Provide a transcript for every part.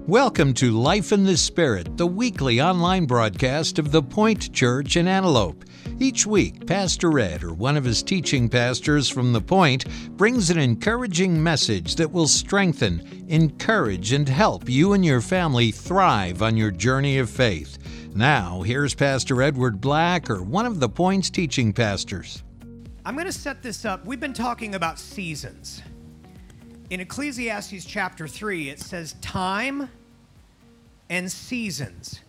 Welcome to Life in the Spirit, the weekly online broadcast of The Point Church in Antelope. Each week, Pastor Ed, or one of his teaching pastors from The Point, brings an encouraging message that will strengthen, encourage, and help you and your family thrive on your journey of faith. Now, here's Pastor Edward Black, or one of The Point's teaching pastors. I'm going to set this up. We've been talking about seasons. In Ecclesiastes chapter 3, it says time and seasons.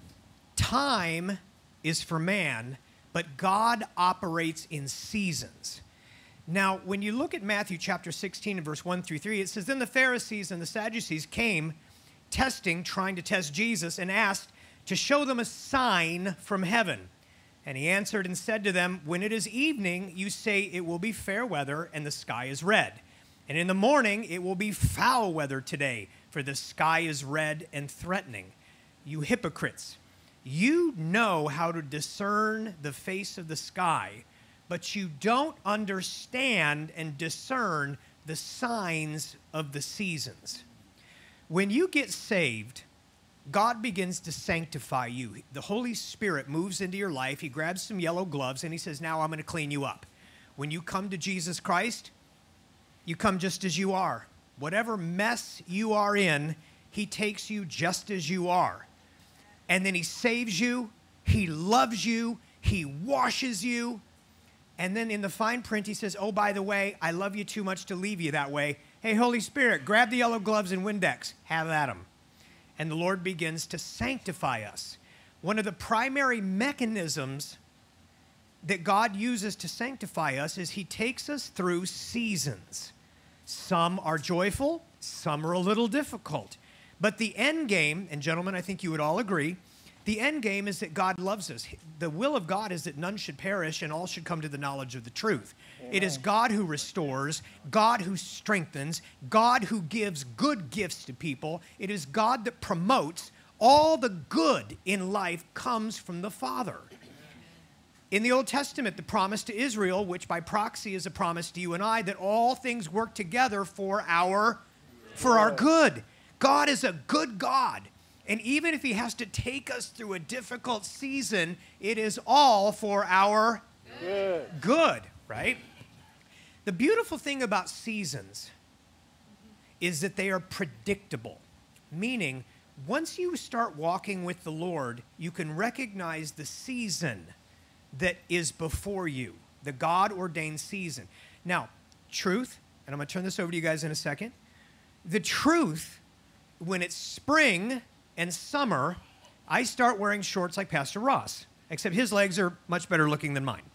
Time is for man, but God operates in seasons. Now, when you look at Matthew chapter 16 and verse 1 through 3, it says, "Then the Pharisees and the Sadducees came trying to test Jesus, and asked to show them a sign from heaven. And he answered and said to them, when it is evening, you say it will be fair weather and the sky is red. And in the morning, it will be foul weather today, for the sky is red and threatening. You hypocrites, you know how to discern the face of the sky, but you don't understand and discern the signs of the seasons." When you get saved, God begins to sanctify you. The Holy Spirit moves into your life. He grabs some yellow gloves and he says, now I'm going to clean you up. When you come to Jesus Christ, you come just as you are. Whatever mess you are in, he takes you just as you are. And then he saves you, he loves you, he washes you. And then in the fine print, he says, oh, by the way, I love you too much to leave you that way. Hey, Holy Spirit, grab the yellow gloves and Windex. Have at them. And the Lord begins to sanctify us. One of the primary mechanisms that God uses to sanctify us is he takes us through seasons. Some are joyful, some are a little difficult. But the end game, and gentlemen, I think you would all agree, the end game is that God loves us. The will of God is that none should perish and all should come to the knowledge of the truth. Amen. It is God who restores, God who strengthens, God who gives good gifts to people. It is God that promotes. All the good in life comes from the Father. In the Old Testament, the promise to Israel, which by proxy is a promise to you and I, that all things work together for our good. God is a good God. And even if he has to take us through a difficult season, it is all for our good, right? The beautiful thing about seasons is that they are predictable, meaning once you start walking with the Lord, you can recognize the season that is before you, the God-ordained season. Now, truth, and I'm going to turn this over to you guys in a second. The truth, when it's spring and summer, I start wearing shorts like Pastor Ross, except his legs are much better looking than mine.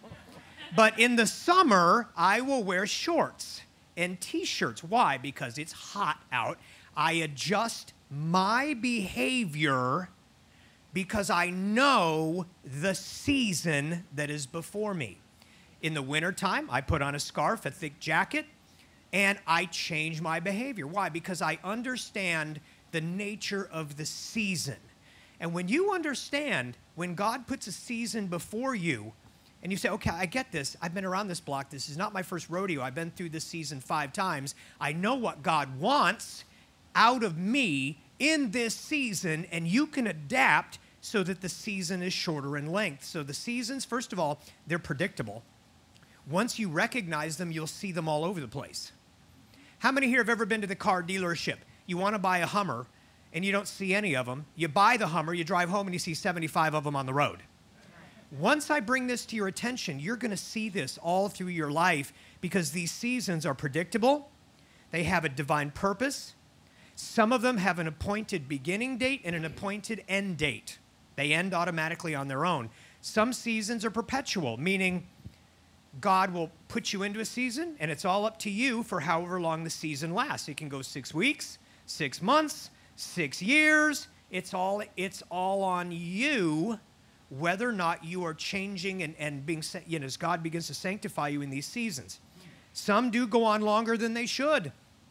But in the summer, I will wear shorts and T-shirts. Why? Because it's hot out. I adjust my behavior because I know the season that is before me. In the wintertime, I put on a scarf, a thick jacket, and I change my behavior. Why? Because I understand the nature of the season. And when you understand, when God puts a season before you, and you say, okay, I get this. I've been around this block. This is not my first rodeo. I've been through this season 5 times. I know what God wants out of me in this season, and you can adapt so that the season is shorter in length. So the seasons, first of all, they're predictable. Once you recognize them, you'll see them all over the place. How many here have ever been to the car dealership? You want to buy a Hummer, and you don't see any of them. You buy the Hummer, you drive home, and you see 75 of them on the road. Once I bring this to your attention, you're going to see this all through your life because these seasons are predictable. They have a divine purpose. Some of them have an appointed beginning date and an appointed end date. They end automatically on their own. Some seasons are perpetual, meaning God will put you into a season, and it's all up to you for however long the season lasts. It can go 6 weeks, 6 months, 6 years. It's all on you whether or not you are changing and being, as God begins to sanctify you in these seasons. Some do go on longer than they should.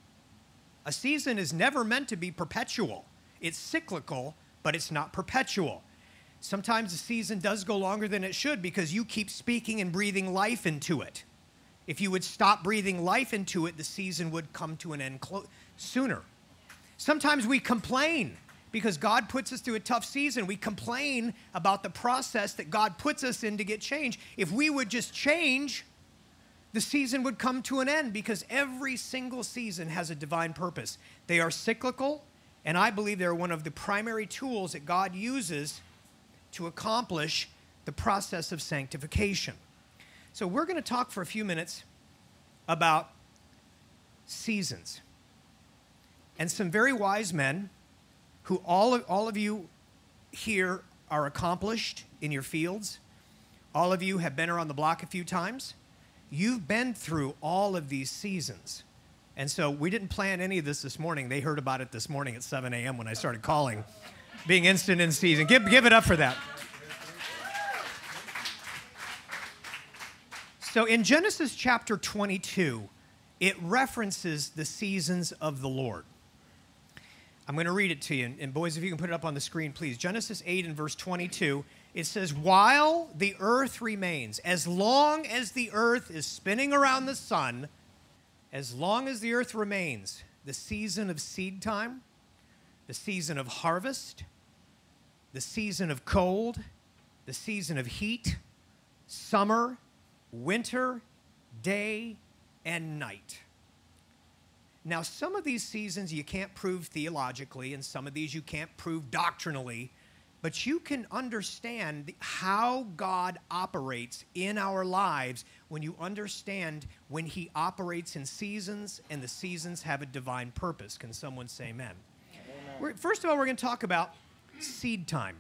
A season is never meant to be perpetual. It's cyclical, but it's not perpetual. Sometimes the season does go longer than it should because you keep speaking and breathing life into it. If you would stop breathing life into it, the season would come to an end sooner. Sometimes we complain because God puts us through a tough season. We complain about the process that God puts us in to get change. If we would just change, the season would come to an end, because every single season has a divine purpose. They are cyclical, and I believe they're one of the primary tools that God uses to accomplish the process of sanctification. So we're going to talk for a few minutes about seasons. And some very wise men, who all of you here are accomplished in your fields. All of you have been around the block a few times. You've been through all of these seasons. And so we didn't plan any of this morning. They heard about it this morning at 7 a.m. when I started calling, being instant in season. Give it up for that. So in Genesis chapter 22, it references the seasons of the Lord. I'm going to read it to you. And boys, if you can put it up on the screen, please. Genesis 8 and verse 22. It says, while the earth remains, as long as the earth is spinning around the sun, as long as the earth remains, the season of seed time, the season of harvest, the season of cold, the season of heat, summer, winter, day, and night. Now, some of these seasons you can't prove theologically, and some of these you can't prove doctrinally, but you can understand how God operates in our lives when you understand when he operates in seasons, and the seasons have a divine purpose. Can someone say amen? First of all, we're going to talk about seed time.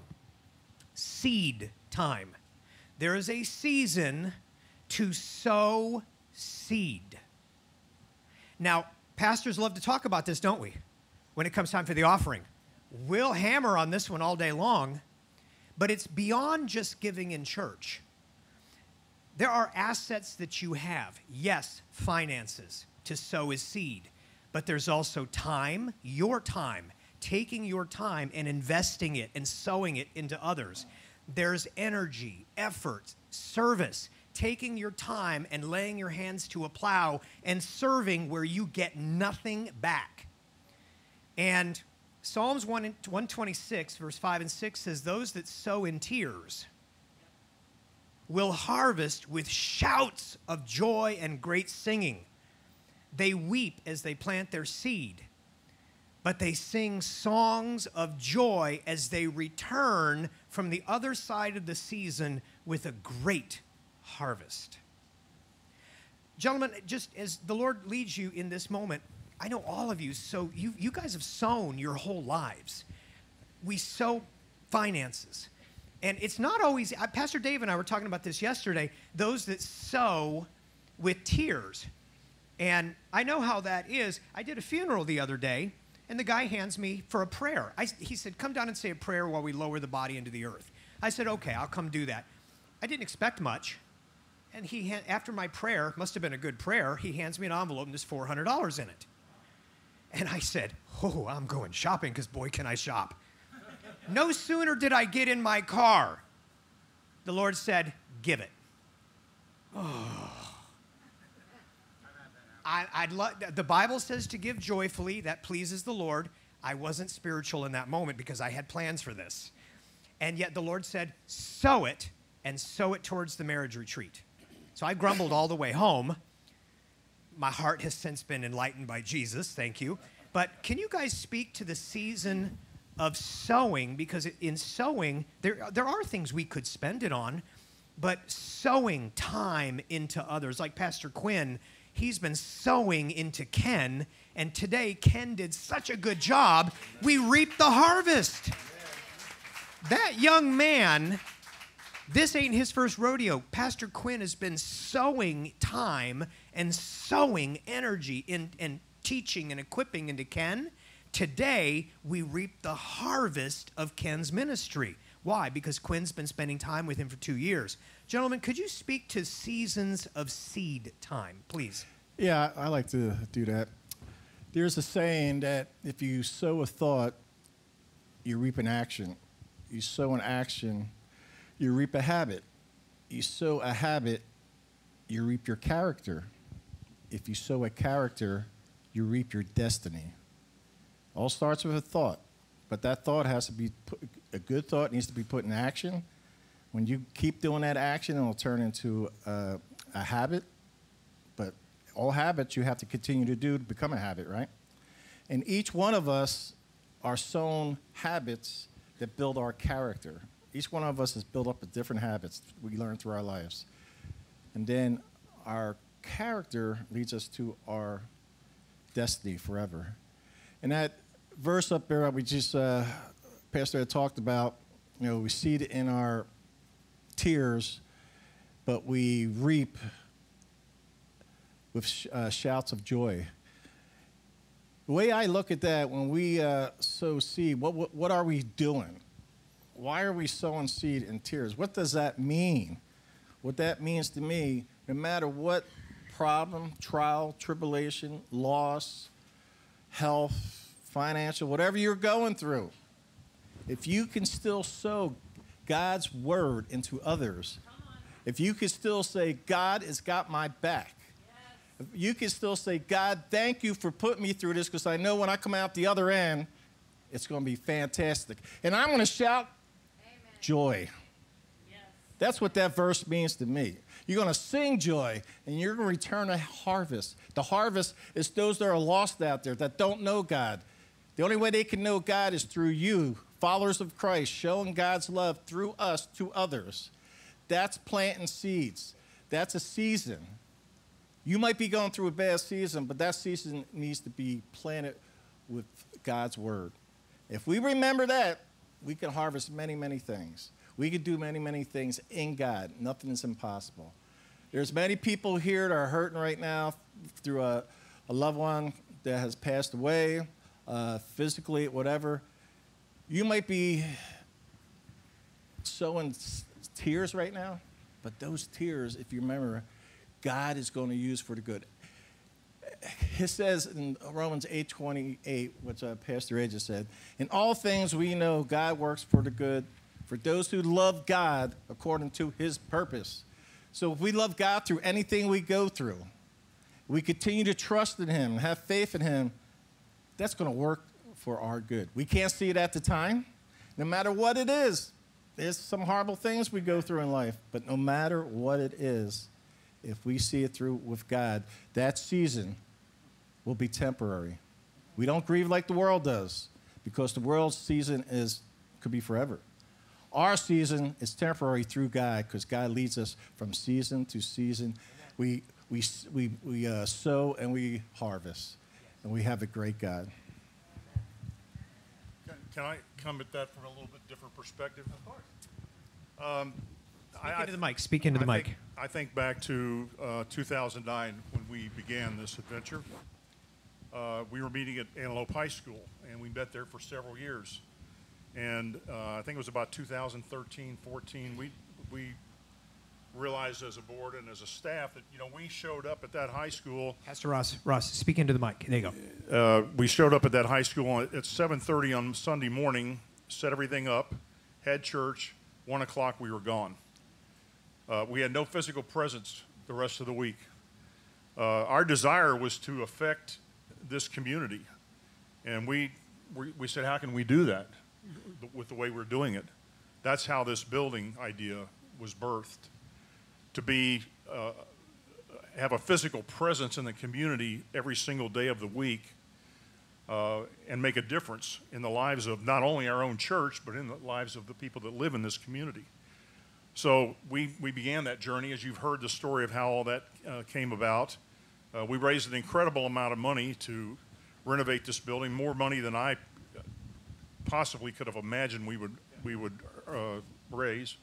Seed time. There is a season to sow seed. Now, pastors love to talk about this, don't we? When it comes time for the offering. We'll hammer on this one all day long, but it's beyond just giving in church. There are assets that you have. Yes, finances to sow as seed, but there's also time, your time, taking your time and investing it and sowing it into others. There's energy, effort, service, taking your time and laying your hands to a plow and serving where you get nothing back. And Psalms 126, verse 5 and 6 says, those that sow in tears will harvest with shouts of joy and great singing. They weep as they plant their seed, but they sing songs of joy as they return from the other side of the season with a great harvest. Gentlemen, just as the Lord leads you in this moment, I know all of you, so you guys have sown your whole lives. We sow finances. And it's not always, Pastor Dave and I were talking about this yesterday, those that sow with tears. And I know how that is. I did a funeral the other day, and the guy hands me for a prayer. He said, come down and say a prayer while we lower the body into the earth. I said, okay, I'll come do that. I didn't expect much. And after my prayer, must have been a good prayer, he hands me an envelope and there's $400 in it. And I said, oh, I'm going shopping because, boy, can I shop. No sooner did I get in my car, the Lord said, give it. Oh. The Bible says to give joyfully. That pleases the Lord. I wasn't spiritual in that moment because I had plans for this. And yet the Lord said, sow it, and sow it towards the marriage retreat. So I grumbled all the way home. My heart has since been enlightened by Jesus, thank you. But can you guys speak to the season of sowing? Because in sowing, there are things we could spend it on, but sowing time into others, like Pastor Quinn, he's been sowing into Ken, and today Ken did such a good job, we reaped the harvest. That young man, this ain't his first rodeo. Pastor Quinn has been sowing time and sowing energy in teaching and equipping into Ken. Today, we reap the harvest of Ken's ministry. Why? Because Quinn's been spending time with him for 2 years. Gentlemen, could you speak to seasons of seed time, please? Yeah, I like to do that. There's a saying that if you sow a thought, you reap an action. You sow an action, you reap a habit. You sow a habit, you reap your character. If you sow a character, you reap your destiny. All starts with a thought, but that thought has to be a good thought needs to be put in action. When you keep doing that action, it'll turn into a habit. But all habits you have to continue to do to become a habit, right? And each one of us are sown habits that build our character. Each one of us is built up with different habits we learn through our lives. And then our character leads us to our destiny forever. And that verse up there we just, Pastor had talked about, we seed in our tears, but we reap with shouts of joy. The way I look at that, when we sow seed, what are we doing? Why are we sowing seed in tears? What does that mean? What that means to me, no matter what problem, trial, tribulation, loss, health, financial, whatever you're going through, if you can still sow God's word into others, if you can still say, God has got my back, if you can still say, God, thank you for putting me through this, because I know when I come out the other end, it's going to be fantastic. And I'm going to shout joy. Yes. That's what that verse means to me. You're going to sing joy, and you're going to return a harvest. The harvest is those that are lost out there that don't know God. The only way they can know God is through you, followers of Christ, showing God's love through us to others. That's planting seeds. That's a season. You might be going through a bad season, but that season needs to be planted with God's word. If we remember that, we can harvest many, many things. We can do many, many things in God. Nothing is impossible. There's many people here that are hurting right now through a loved one that has passed away, physically, whatever. You might be sowing tears right now, but those tears, if you remember, God is going to use for the good. It says in Romans 8:28, which Pastor Ed just said, in all things we know God works for the good for those who love God according to his purpose. So if we love God through anything we go through, we continue to trust in him, have faith in him, that's going to work for our good. We can't see it at the time. No matter what it is, there's some horrible things we go through in life, but no matter what it is, if we see it through with God, that season will be temporary. We don't grieve like the world does, because the world's season could be forever. Our season is temporary through God, because God leads us from season to season. We sow and we harvest, and we have a great God. Can I come at that from a little bit different perspective? Of course. Speak into the mic. Speak into the mic. I think back to 2009 when we began this adventure. We were meeting at Antelope High School, and we met there for several years. And I think it was about 2013, 14, we realized as a board and as a staff that, we showed up at that high school. Pastor Ross, speak into the mic. There you go. We showed up at that high school at 7:30 on Sunday morning, set everything up, had church, 1 o'clock we were gone. We had no physical presence the rest of the week. Our desire was to affect this community. And we said, how can we do that with the way we're doing it? That's how this building idea was birthed. To have a physical presence in the community every single day of the week and make a difference in the lives of not only our own church, but in the lives of the people that live in this community. So we began that journey. As you've heard the story of how all that came about, we raised an incredible amount of money to renovate this building, more money than I possibly could have imagined we would raise.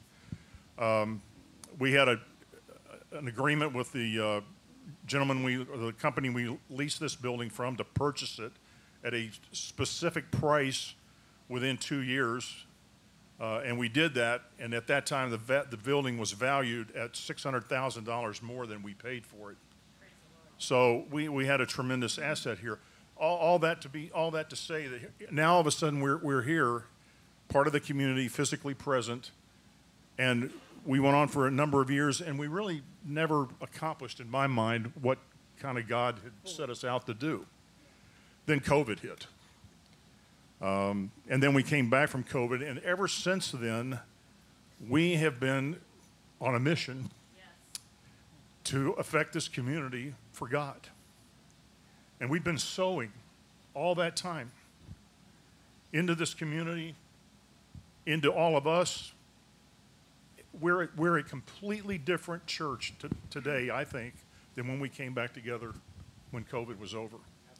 We had an agreement with the the company we leased this building from, to purchase it at a specific price within 2 years. And we did that, and at that time, the building was valued at $600,000 more than we paid for it. So we had a tremendous asset here. All that to say that now all of a sudden we're here, part of the community, physically present, and we went on for a number of years, and we really never accomplished, in my mind, what kind of God had set us out to do. Then COVID hit. And then we came back from COVID, and ever since then, we have been on a mission to affect this community for God. And we've been sowing all that time into this community, into all of us. We're a completely different church today, I think, than when we came back together when COVID was over.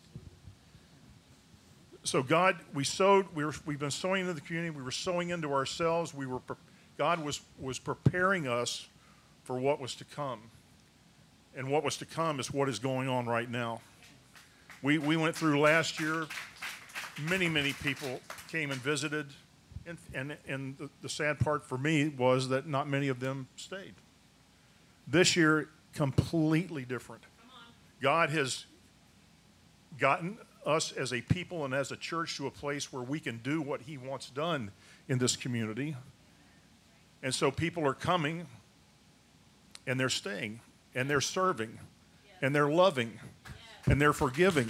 So God, we've been sowing into the community. We were sowing into ourselves. God was preparing us for what was to come. And what was to come is what is going on right now. We went through last year. Many people came and visited. And the sad part for me was that not many of them stayed. This year, completely different. God has gotten us as a people and as a church to a place where we can do what he wants done in this community. And so people are coming, and they're staying, and they're serving, and they're loving, and they're forgiving,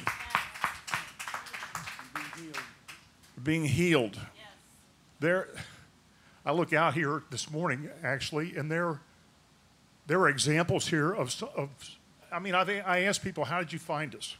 being healed. I look out here this morning, actually, and there are examples here I ask people, how did you find us?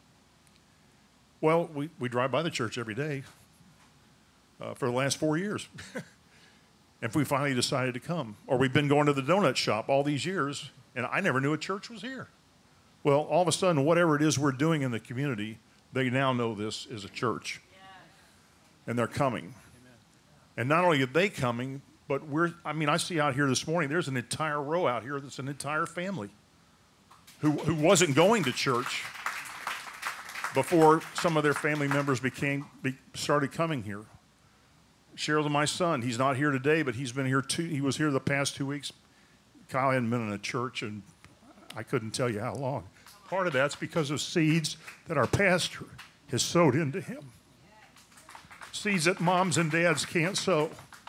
Well, we drive by the church every day for the last 4 years. And we finally decided to come. Or we've been going to the donut shop all these years, and I never knew a church was here. Well, all of a sudden, whatever it is we're doing in the community, they now know this is a church. And they're coming. Amen. And not only are they coming, but I see out here this morning, there's an entire row out here that's an entire family who wasn't going to church before some of their family members started coming here. Cheryl, my son, he's not here today, but he's been here he was here the past 2 weeks. Kyle hadn't been in a church, and I couldn't tell you how long. Part of that's because of seeds that our pastor has sowed into him. Seeds that moms and dads can't sow.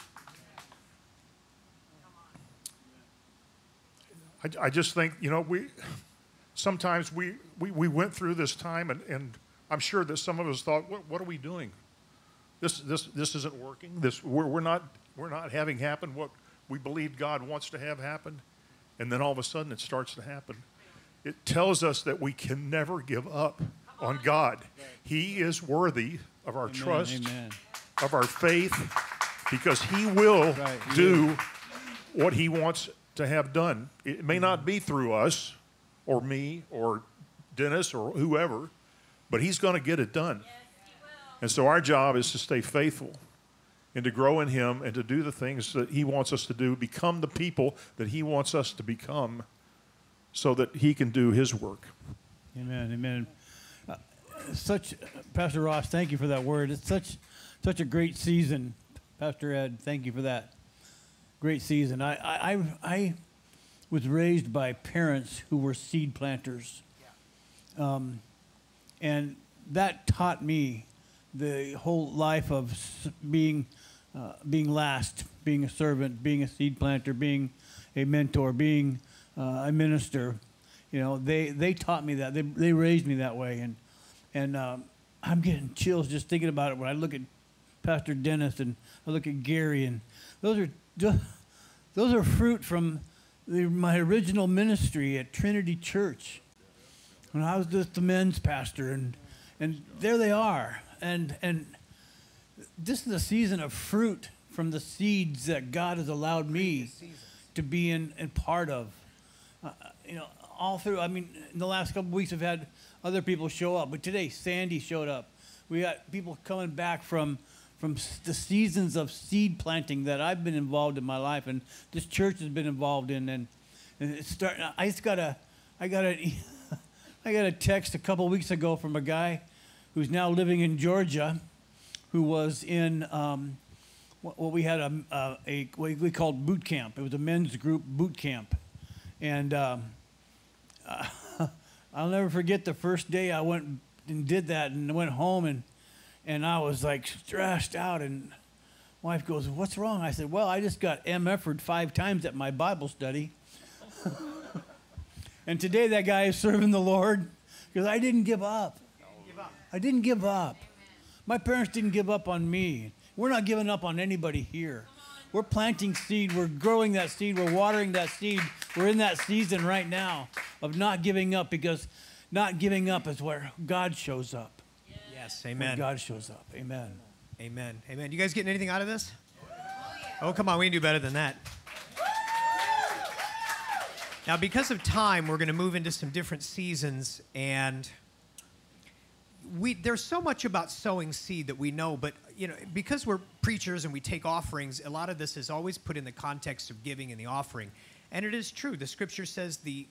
I just think, sometimes we went through this time, and I'm sure that some of us thought, what are we doing? This isn't working. We're not having happen what we believe God wants to have happen, and then all of a sudden it starts to happen. It tells us that we can never give up on God. He is worthy of our trust, of our faith, because he will do what he wants to have done. It may not be through us or me or Dennis or whoever, but he's going to get it done. And so our job is to stay faithful and to grow in him and to do the things that he wants us to do, become the people that he wants us to become so that he can do his work. Amen, amen. Pastor Ross, thank you for that word. It's such a great season. Pastor Ed, thank you for that. Great season. I was raised by parents who were seed planters. And that taught me the whole life of being last, being a servant, being a seed planter, being a mentor, being a minister. They taught me that. They raised me that way, and I'm getting chills just thinking about it when I look at Pastor Dennis and I look at Gary, and those are fruit from my original ministry at Trinity Church when I was just the men's pastor, and there they are. And this is a season of fruit from the seeds that God has allowed me to be in part of. All through, in the last couple of weeks I've had other people show up, but today Sandy showed up. We got people coming back from the seasons of seed planting that I've been involved in my life, and this church has been involved in. And it's starting. I got a text a couple of weeks ago from a guy who's now living in Georgia, who was in what we had what we called boot camp. It was a men's group boot camp, and I'll never forget the first day I went and did that, and went home and I was like stressed out, and wife goes, "What's wrong?" I said, "Well, I just got MF'd 5 times at my Bible study." And today that guy is serving the Lord because I didn't give up. I didn't give up. My parents didn't give up on me. We're not giving up on anybody here. We're planting seed. We're growing that seed. We're watering that seed. We're in that season right now of not giving up, because not giving up is where God shows up. Yes, Where amen. God shows up. Amen. Amen. Amen. You guys getting anything out of this? Oh, come on. We can do better than that. Now, because of time, we're going to move into some different seasons, and there's so much about sowing seed that we know, but because we're preachers and we take offerings, a lot of this is always put in the context of giving and the offering. And it is true. The scripture says the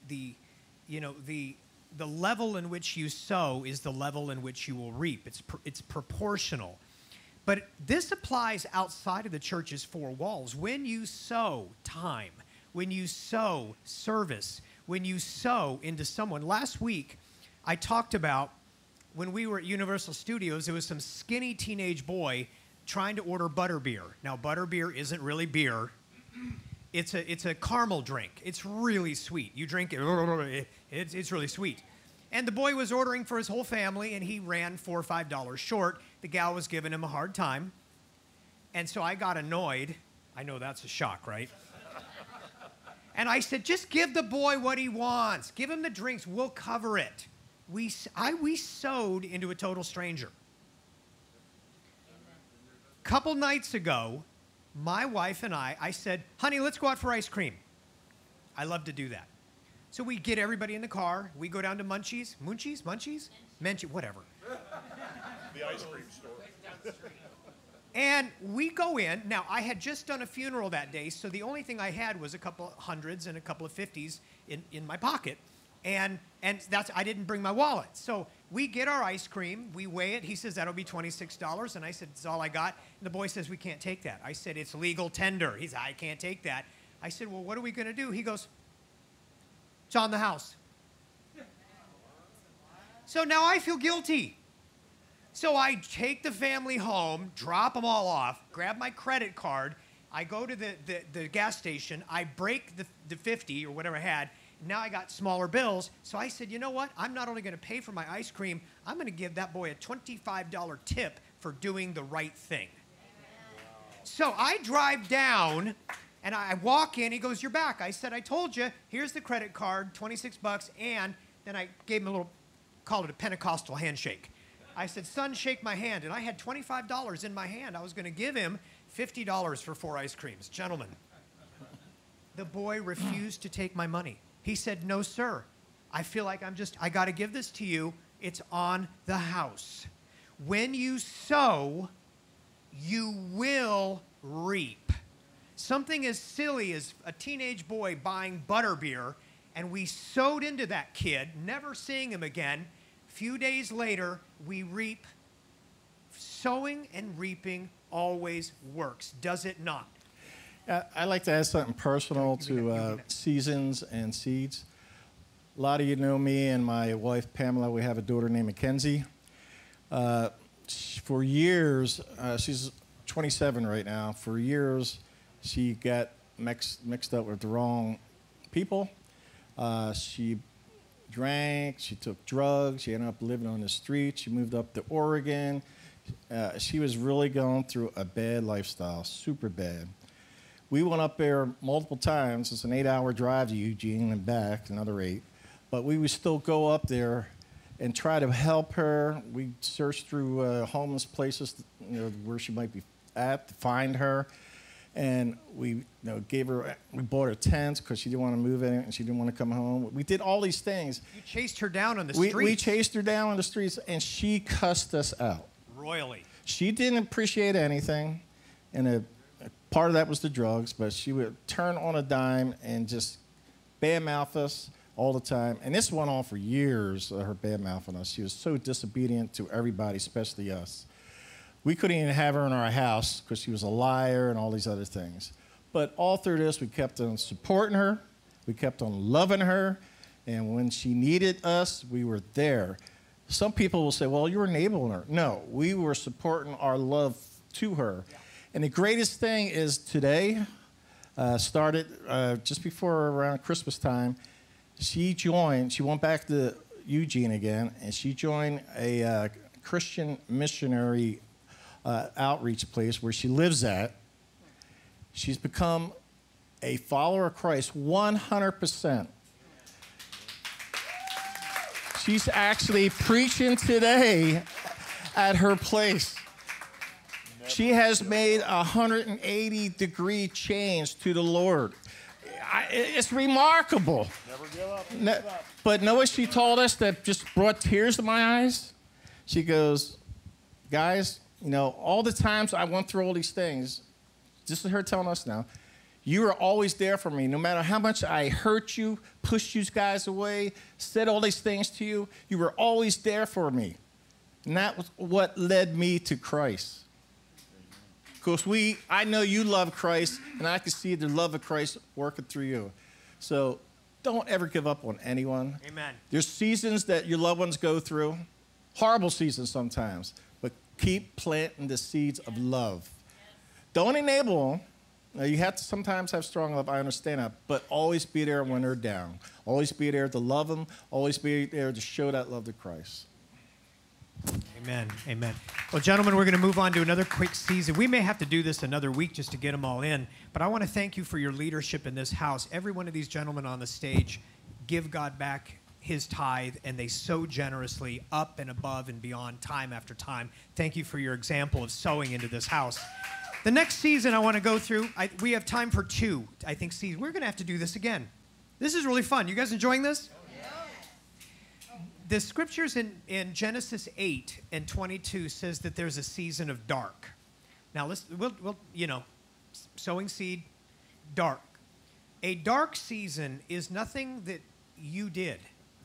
level in which you sow is the level in which you will reap. It's proportional. But this applies outside of the church's four walls. When you sow time, when you sow service, when you sow into someone. Last week, I talked about when we were at Universal Studios, there was some skinny teenage boy trying to order butterbeer. Now, butterbeer isn't really beer. It's a caramel drink. It's really sweet. You drink it, it's really sweet. And the boy was ordering for his whole family, and he ran $4 or $5 short. The gal was giving him a hard time. And so I got annoyed. I know that's a shock, right? And I said, just give the boy what he wants. Give him the drinks. We'll cover it. We sowed into a total stranger. A couple nights ago, my wife and I said, honey, let's go out for ice cream. I love to do that. So we get everybody in the car. We go down to Munchies, whatever. The ice cream store. And we go in. Now, I had just done a funeral that day, so the only thing I had was a couple of hundreds and a couple of 50s in my pocket. And I didn't bring my wallet. So we get our ice cream. We weigh it. He says, that'll be $26. And I said, it's all I got. And the boy says, we can't take that. I said, it's legal tender. He said, I can't take that. I said, well, what are we going to do? He goes, it's on the house. So now I feel guilty. So I take the family home, drop them all off, grab my credit card. I go to the gas station. I break the 50 or whatever I had. Now I got smaller bills. So I said, you know what? I'm not only going to pay for my ice cream, I'm going to give that boy a $25 tip for doing the right thing. So I drive down, and I walk in. He goes, you're back. I said, I told you. Here's the credit card, $26, and then I gave him a little, called it a Pentecostal handshake. I said, son, shake my hand. And I had $25 in my hand. I was going to give him $50 for 4 ice creams. Gentlemen, the boy refused to take my money. He said, no, sir. I feel like I got to give this to you. It's on the house. When you sow, you will reap. Something as silly as a teenage boy buying butterbeer, and we sowed into that kid, never seeing him again. Few days later, we reap. Sowing and reaping always works, does it not? I'd like to add something personal to seasons and seeds. A lot of you know me and my wife, Pamela. We have a daughter named Mackenzie. For years, she's 27 right now. For years, she got mixed up with the wrong people. She drank, she took drugs, she ended up living on the street, she moved up to Oregon. She was really going through a bad lifestyle, super bad. We went up there multiple times. It's an 8-hour drive to Eugene and back, another 8. But we would still go up there and try to help her. We searched through homeless places, where she might be at, to find her. And we we bought her tents because she didn't want to move in it and she didn't want to come home. We did all these things. You chased her down on the streets. We chased her down on the streets, and she cussed us out. Royally. She didn't appreciate anything, and part of that was the drugs, but she would turn on a dime and just badmouth us all the time. And this went on for years, her badmouthing us. She was so disobedient to everybody, especially us. We couldn't even have her in our house because she was a liar and all these other things. But all through this, we kept on supporting her. We kept on loving her. And when she needed us, we were there. Some people will say, well, you were enabling her. No, we were supporting our love to her. Yeah. And the greatest thing is today, started just before around Christmas time, she went back to Eugene again, and she joined a Christian missionary outreach place where she lives at. She's become a follower of Christ 100%. She's actually preaching today at her place. She has made a 180-degree change to the Lord. It's remarkable. Never give up. But know what she told us that just brought tears to my eyes? She goes, guys, all the times I went through all these things, this is her telling us now, you were always there for me. No matter how much I hurt you, pushed you guys away, said all these things to you, you were always there for me. And that was what led me to Christ. Because I know you love Christ, and I can see the love of Christ working through you. So don't ever give up on anyone. Amen. There's seasons that your loved ones go through, horrible seasons sometimes, but keep planting the seeds of love. Don't enable them. Now, you have to sometimes have strong love, I understand that, but always be there when they're down. Always be there to love them. Always be there to show that love to Christ. Amen. Amen. Well, gentlemen, we're going to move on to another quick season. We may have to do this another week just to get them all in, but I want to thank you for your leadership in this house. Every one of these gentlemen on the stage give God back his tithe, and they sow generously up and above and beyond time after time. Thank you for your example of sowing into this house. The next season I want to go through, we have time for two, I think, seasons. We're going to have to do this again. This is really fun. You guys enjoying this? The scriptures in Genesis 8 and 22 says that there's a season of dark. Now, we'll sowing seed, dark. A dark season is nothing that you did.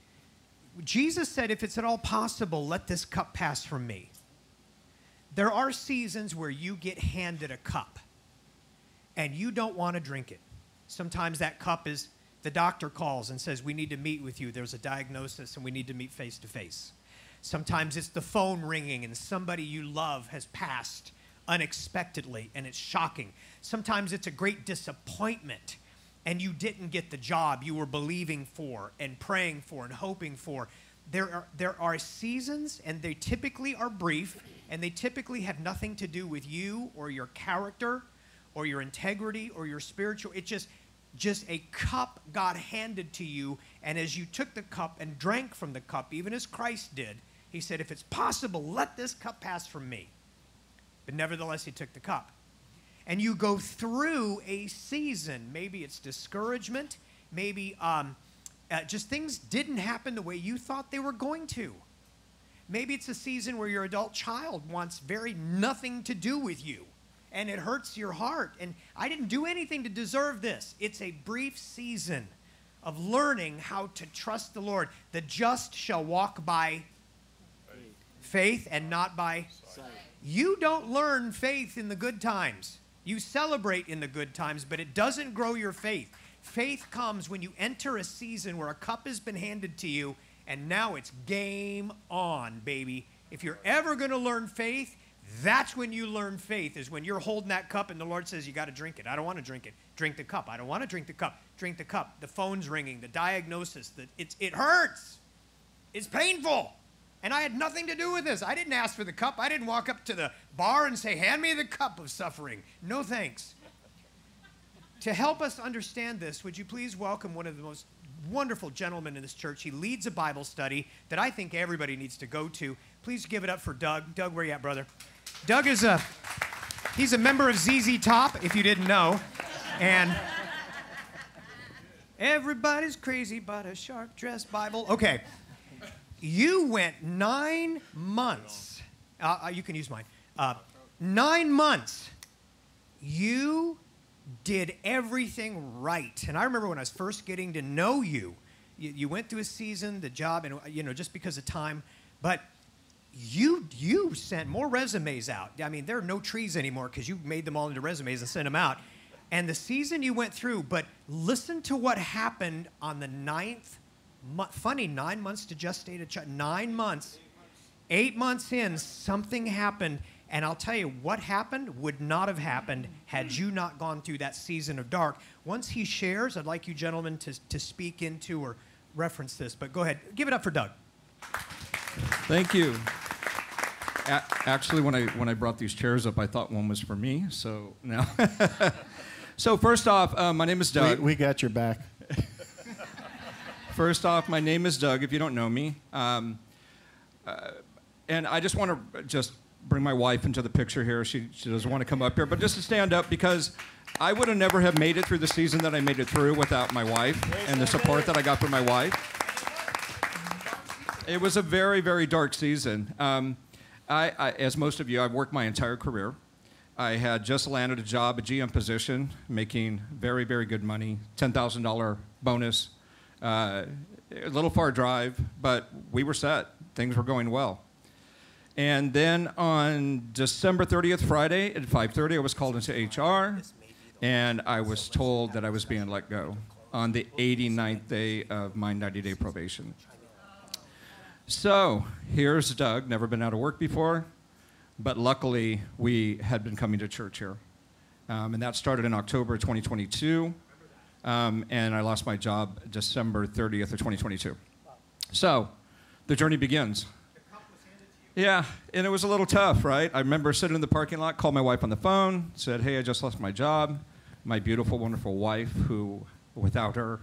Jesus said, if it's at all possible, let this cup pass from me. There are seasons where you get handed a cup, and you don't want to drink it. Sometimes that cup is the doctor calls and says, we need to meet with you. There's a diagnosis, and we need to meet face to face. Sometimes it's the phone ringing, and somebody you love has passed unexpectedly, and it's shocking. Sometimes it's a great disappointment, and you didn't get the job you were believing for and praying for and hoping for. There are seasons, and they typically are brief, and they typically have nothing to do with you or your character or your integrity or your spiritual. It's just a cup God handed to you, and as you took the cup and drank from the cup, even as Christ did, he said, if it's possible, let this cup pass from me. But nevertheless, he took the cup. And you go through a season. Maybe it's discouragement. Maybe just things didn't happen the way you thought they were going to. Maybe it's a season where your adult child wants very nothing to do with you, and it hurts your heart. And I didn't do anything to deserve this. It's a brief season of learning how to trust the Lord. The just shall walk by faith and not by sight. You don't learn faith in the good times. You celebrate in the good times, but it doesn't grow your faith. Faith comes when you enter a season where a cup has been handed to you, and now it's game on, baby. If you're ever going to learn faith, that's when you learn faith, is when you're holding that cup and the Lord says, you got to drink it. I don't want to drink it. Drink the cup. I don't want to drink the cup. Drink the cup. The phone's ringing, the diagnosis, it hurts. It's painful. And I had nothing to do with this. I didn't ask for the cup. I didn't walk up to the bar and say, hand me the cup of suffering. No thanks. To help us understand this, would you please welcome one of the most wonderful gentlemen in this church. He leads a Bible study that I think everybody needs to go to. Please give it up for Doug. Doug, where you at, brother? Doug he's a member of ZZ Top, if you didn't know. And everybody's crazy about a sharp-dressed Bible. Okay. You went 9 months. You can use mine. 9 months. You did everything right. And I remember when I was first getting to know you, you went through a season, the job, and just because of time, but you sent more resumes out. I mean, there are no trees anymore because you made them all into resumes and sent them out. And the season you went through, but listen to what happened on the 9th month. Funny, 9 months to gestate a child. 9 months. 8 months in, something happened. And I'll tell you, what happened would not have happened had you not gone through that season of dark. Once he shares, I'd like you gentlemen to speak into or reference this. But go ahead. Give it up for Doug. Thank you. Actually, when I brought these chairs up, I thought one was for me. So now, so first off, my name is Doug. We got your back. First off, my name is Doug. If you don't know me, and I just want to just bring my wife into the picture here. She doesn't want to come up here, but just to stand up because I would have never have made it through the season that I made it through without my wife and the support that I got from my wife. It was a very, very dark season. I, as most of you, I've worked my entire career. I had just landed a job, a GM position, making very, very good money, $10,000 bonus. A little far drive, but we were set. Things were going well. And then on December 30th, Friday at 5:30, I was called into HR, and I was told that I was being let go on the 89th day of my 90-day probation. So here's Doug, never been out of work before, but luckily we had been coming to church here. And that started in October 2022, and I lost my job December 30th of 2022. So the journey begins. Yeah, and it was a little tough, right? I remember sitting in the parking lot, called my wife on the phone, said, hey, I just lost my job. My beautiful, wonderful wife, who, without her,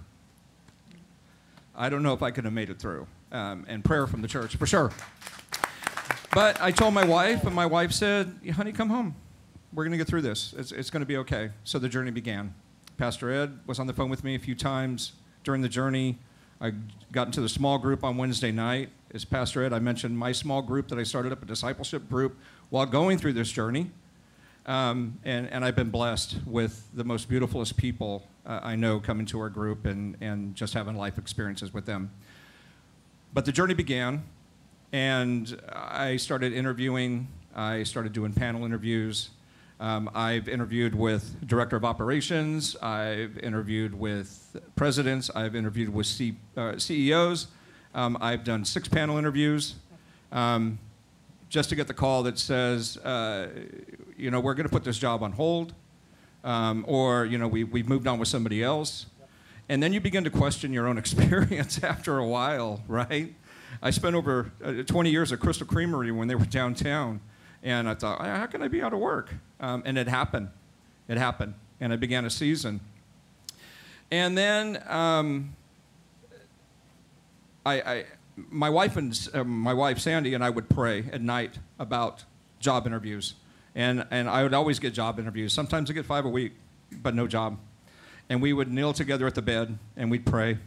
I don't know if I could have made it through. And prayer from the church, for sure. But I told my wife, and my wife said, honey, come home. We're going to get through this. It's going to be okay. So the journey began. Pastor Ed was on the phone with me a few times during the journey. I got into the small group on Wednesday night. As Pastor Ed, I mentioned my small group that I started up, a discipleship group, while going through this journey. And I've been blessed with the most beautifulest people I know coming to our group and just having life experiences with them. But the journey began, and I started interviewing. I started doing panel interviews. I've interviewed with director of operations. I've interviewed with presidents. I've interviewed with CEOs. I've done 6 panel interviews just to get the call that says, we're going to put this job on hold, or we've moved on with somebody else. And then you begin to question your own experience after a while, right? I spent over 20 years at Crystal Creamery when they were downtown, and I thought, how can I be out of work? And it happened. It happened, and I began a season. And then my wife Sandy and I would pray at night about job interviews, and I would always get job interviews. Sometimes I get 5 a week, but no job. And we would kneel together at the bed, and we'd pray.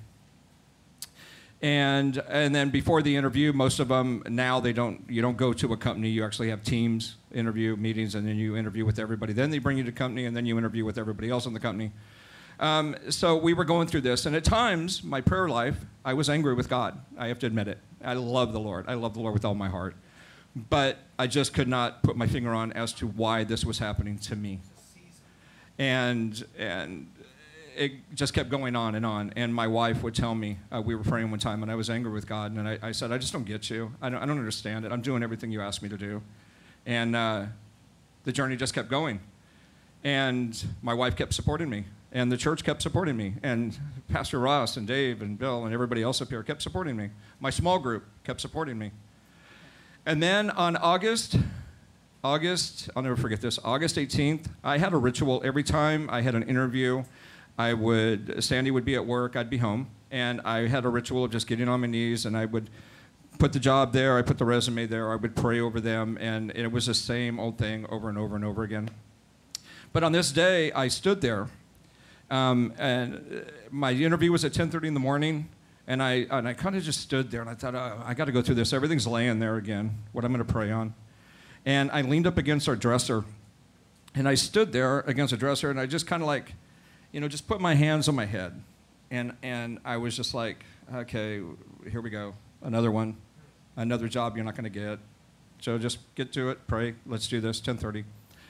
And then before the interview, most of them now you don't go to a company. You actually have teams interview meetings, and then you interview with everybody. Then they bring you to company, and then you interview with everybody else in the company. So we were going through this, and at times, my prayer life, I was angry with God. I have to admit it. I love the Lord. I love the Lord with all my heart. But I just could not put my finger on as to why this was happening to me. And it just kept going on. And my wife would tell me, we were praying one time, and I was angry with God, and I said, I just don't get you. I don't understand it. I'm doing everything you asked me to do. And the journey just kept going. And my wife kept supporting me, and the church kept supporting me, and Pastor Ross and Dave and Bill and everybody else up here kept supporting me. My small group kept supporting me. And then on August, I'll never forget this, August 18th, I had a ritual. Every time I had an interview, Sandy would be at work, I'd be home, and I had a ritual of just getting on my knees, and I would put the job there, I put the resume there, I would pray over them, and it was the same old thing over and over and over again. But on this day, I stood there, and my interview was at 10:30 in the morning, and I kind of just stood there, and I thought, I got to go through this. Everything's laying there again, what I'm going to pray on. And I leaned up against our dresser, and I stood there against the dresser, and I just kind of just put my hands on my head. And I was just like, okay, here we go. Another one. Another job you're not going to get. So just get to it, pray, let's do this, 10:30.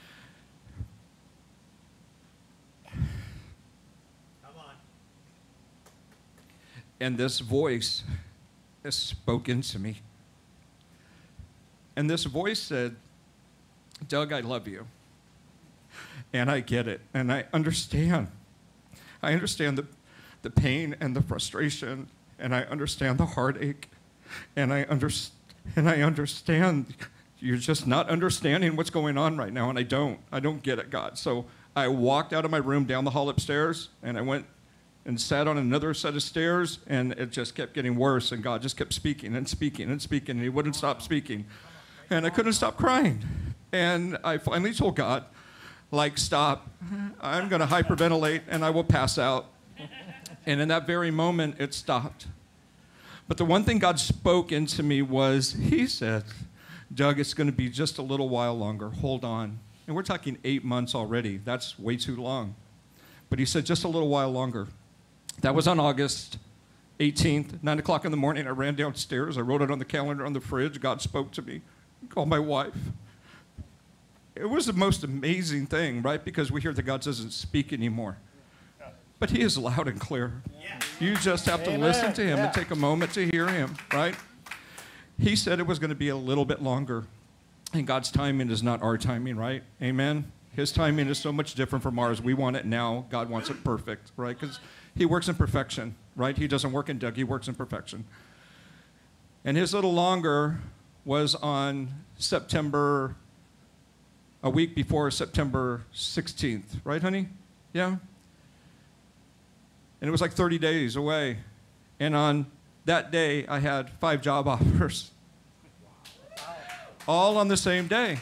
And this voice has spoken to me. And this voice said, Doug, I love you. And I get it. And I understand. I understand the pain and the frustration. And I understand the heartache. And I understand you're just not understanding what's going on right now, and I don't get it, God. So I walked out of my room down the hall upstairs, and I went and sat on another set of stairs, and it just kept getting worse, and God just kept speaking and speaking and speaking, and he wouldn't stop speaking. And I couldn't stop crying. And I finally told God, like, stop. I'm going to hyperventilate, and I will pass out. And in that very moment, it stopped. But the one thing God spoke into me was, he said, Doug, it's going to be just a little while longer. Hold on. And we're talking 8 months already. That's way too long. But he said, just a little while longer. That was on August 18th, 9 o'clock in the morning. I ran downstairs. I wrote it on the calendar on the fridge. God spoke to me. I called my wife. It was the most amazing thing, right? Because we hear that God doesn't speak anymore. But he is loud and clear. You just have to listen to him and take a moment to hear him, right? He said it was going to be a little bit longer. And God's timing is not our timing, right? Amen? His timing is so much different from ours. We want it now. God wants it perfect, right? Because he works in perfection, right? He doesn't work in Doug. He works in perfection. And his little longer was on a week before September 16th. Right, honey? Yeah? And it was like 30 days away. And on that day, I had 5 job offers. All on the same day.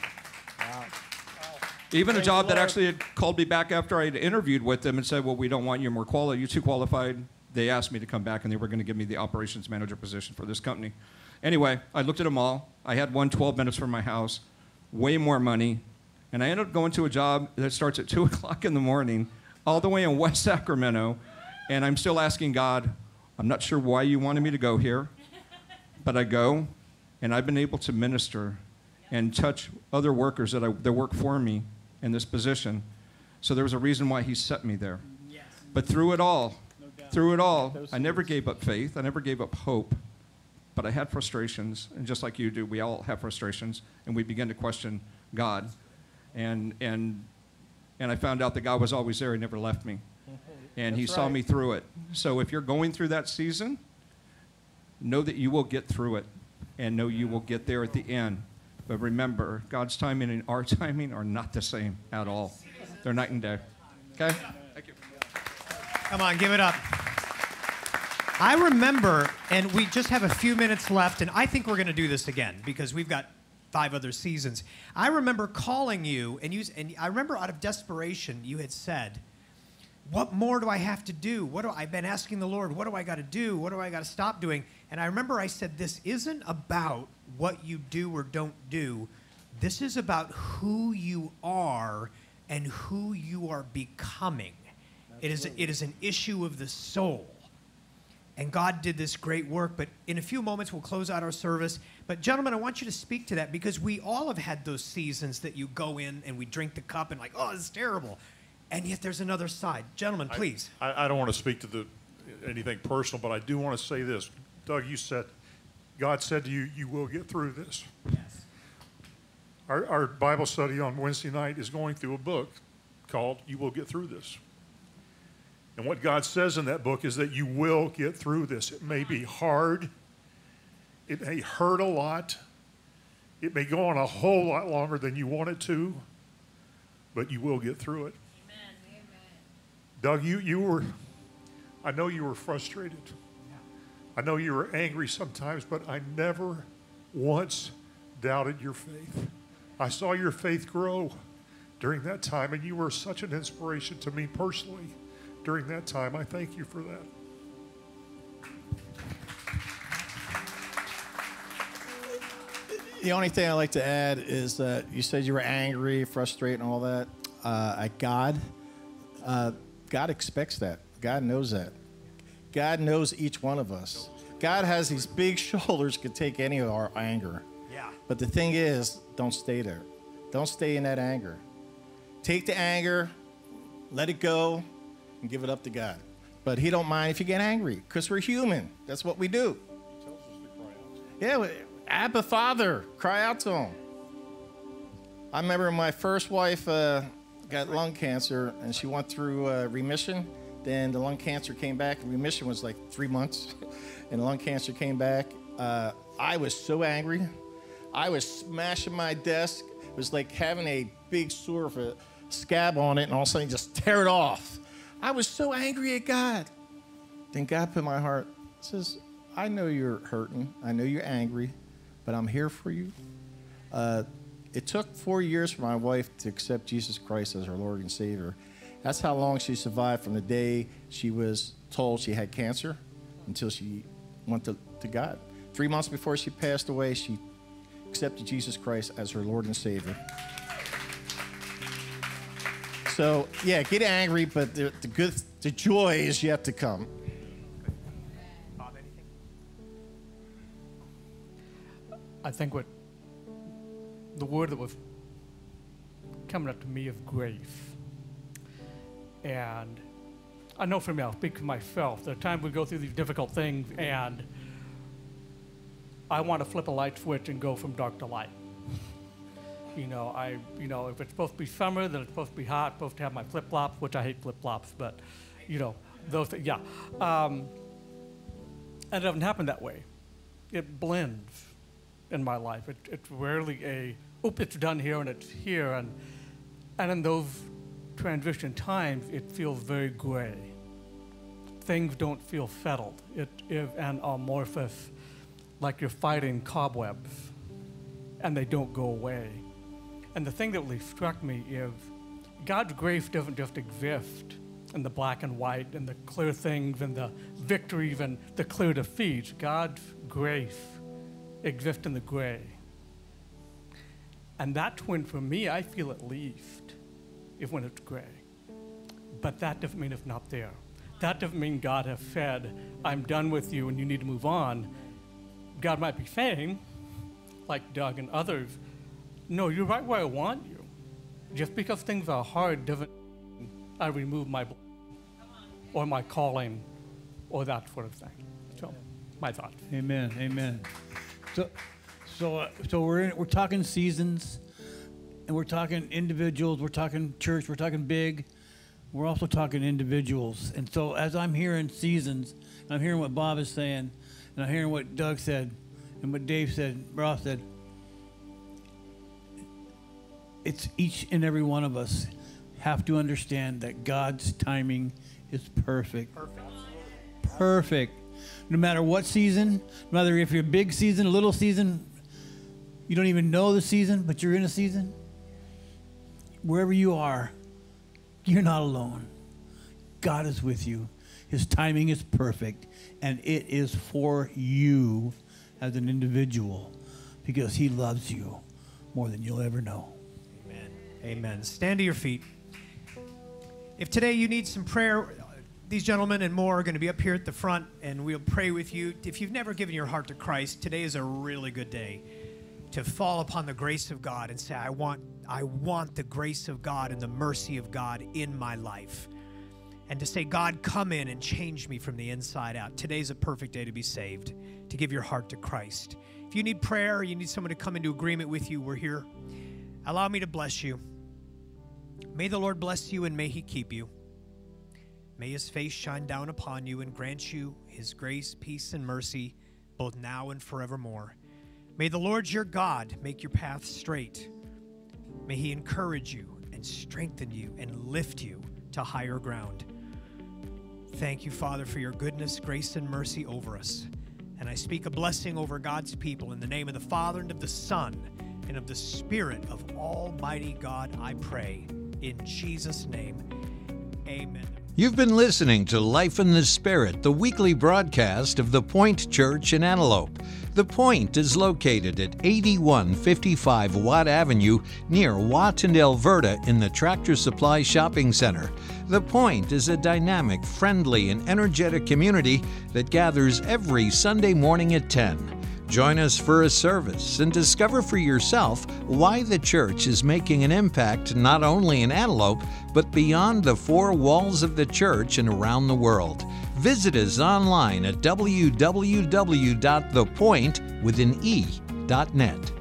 Even a job that actually had called me back after I had interviewed with them and said, well, we don't want you, you're too qualified. They asked me to come back, and they were going to give me the operations manager position for this company. Anyway, I looked at them all. I had one 12 minutes from my house, way more money. And I ended up going to a job that starts at 2 o'clock in the morning, all the way in West Sacramento. And I'm still asking God, I'm not sure why you wanted me to go here, but I go, and I've been able to minister and touch other workers that work for me in this position. So there was a reason why he set me there. Yes. But through it all, I never gave up faith. I never gave up hope. But I had frustrations, and just like you do, we all have frustrations, and we begin to question God. And I found out that God was always there. He never left me. And he saw me through it. So if you're going through that season, know that you will get through it, and know you will get there at the end. But remember, God's timing and our timing are not the same at all. They're night and day. Okay? Thank you. Come on, give it up. I remember, and we just have a few minutes left, and I think we're going to do this again because we've got 5 other seasons. I remember calling you, and I remember out of desperation, you had said, what more do I have to do? I've been asking the Lord, what do I got to do? What do I got to stop doing? And I remember I said, this isn't about what you do or don't do. This is about who you are and who you are becoming. It is an issue of the soul. And God did this great work. But in a few moments, we'll close out our service. But gentlemen, I want you to speak to that because we all have had those seasons that you go in and we drink the cup and like, oh, this is terrible. And yet there's another side. Gentlemen, please. I don't want to speak to anything personal, but I do want to say this. Doug, God said to you, you will get through this. Yes. Our Bible study on Wednesday night is going through a book called You Will Get Through This. And what God says in that book is that you will get through this. It may be hard. It may hurt a lot. It may go on a whole lot longer than you want it to, but you will get through it. Doug, I know you were frustrated. I know you were angry sometimes, but I never once doubted your faith. I saw your faith grow during that time, and you were such an inspiration to me personally during that time. I thank you for that. The only thing I'd like to add is that you said you were angry, frustrated, and all that. God expects that. God knows that. God knows each one of us. God has these big shoulders, could take any of our anger. Yeah. But the thing is, don't stay there. Don't stay in that anger. Take the anger, let it go, and give it up to God. But he don't mind if you get angry, because we're human. That's what we do. He tells us to cry out. Yeah, Abba, Father, cry out to him. I remember my first wife got lung cancer, and she went through remission. Then the lung cancer came back. Remission was like 3 months, and the lung cancer came back. I was so angry. I was smashing my desk. It was like having a big sort of a scab on it, and all of a sudden just tear it off. I was so angry at God. Then God put in my heart, says, I know you're hurting. I know you're angry, but I'm here for you. It took 4 years for my wife to accept Jesus Christ as her Lord and Savior. That's how long she survived from the day she was told she had cancer until she went to God. 3 months before she passed away, she accepted Jesus Christ as her Lord and Savior. So, yeah, get angry, but the joy is yet to come. Bob, anything? I think what the word that was coming up to me is grace. And I know for me, I'll speak for myself, there are times we go through these difficult things and I want to flip a light switch and go from dark to light. If it's supposed to be summer, then it's supposed to be hot, supposed to have my flip-flops, which I hate flip-flops, but, those things, yeah. And it doesn't happen that way. It blends in my life. It's rarely it's done here and it's here. And in those transition times, it feels very gray. Things don't feel settled. It is an amorphous, like you're fighting cobwebs, and they don't go away. And the thing that really struck me is God's grace doesn't just exist in the black and white and the clear things and the victories and the clear defeats. God's grace exists in the gray. And that's when, for me, I feel at least, is when it's gray. But that doesn't mean it's not there. That doesn't mean God has said, I'm done with you and you need to move on. God might be saying, like Doug and others, no, you're right where I want you. Just because things are hard doesn't mean I remove my or my calling or that sort of thing. So, my thoughts. Amen. So we're talking seasons, and we're talking individuals. We're talking church. We're talking big. We're also talking individuals. And so as I'm hearing seasons, and I'm hearing what Bob is saying, and I'm hearing what Doug said, and what Dave said, Ross said, it's each and every one of us have to understand that God's timing is perfect. Perfect. No matter what season, no matter if you're a big season, a little season, you don't even know the season, but you're in a season. Wherever you are, you're not alone. God is with you. His timing is perfect, and it is for you as an individual because he loves you more than you'll ever know. Amen. Stand to your feet. If today you need some prayer, these gentlemen and more are going to be up here at the front, and we'll pray with you. If you've never given your heart to Christ, today is a really good day to fall upon the grace of God and say, I want the grace of God and the mercy of God in my life. And to say, God, come in and change me from the inside out. Today's a perfect day to be saved, to give your heart to Christ. If you need prayer, or you need someone to come into agreement with you, we're here. Allow me to bless you. May the Lord bless you and may he keep you. May his face shine down upon you and grant you his grace, peace, and mercy, both now and forevermore. May the Lord your God make your path straight. May he encourage you and strengthen you and lift you to higher ground. Thank you, Father, for your goodness, grace, and mercy over us. And I speak a blessing over God's people in the name of the Father and of the Son and of the Spirit of Almighty God, I pray. In Jesus' name, amen. You've been listening to Life in the Spirit, the weekly broadcast of The Point Church in Antelope. The Point is located at 8155 Watt Avenue near Watt and Alberta in the Tractor Supply Shopping Center. The Point is a dynamic, friendly, and energetic community that gathers every Sunday morning at 10. Join us for a service and discover for yourself why the church is making an impact not only in Antelope, but beyond the four walls of the church and around the world. Visit us online at www.thepoint.net.